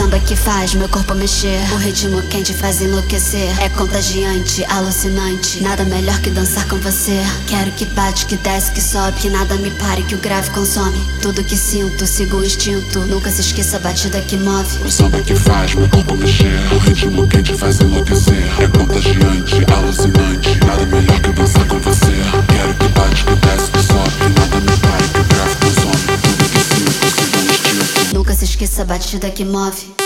samba que faz meu corpo mexer. O ritmo quente faz enlouquecer. É contagiante, alucinante. Nada melhor que dançar com você. Quero que bate, que desce, que sobe. Que nada me pare, que o grave consome. Tudo que sinto, sigo o instinto. Nunca se esqueça a batida que move. O samba que faz meu corpo mexer. O ritmo quente faz enlouquecer. É contagiante, alucinante. Nada melhor que dançar com você. Quero que bate, que desce, que sobe. Que nada me pare, que o grave consome. Tudo que sinto, sigo o instinto. Nunca se esqueça a batida que move.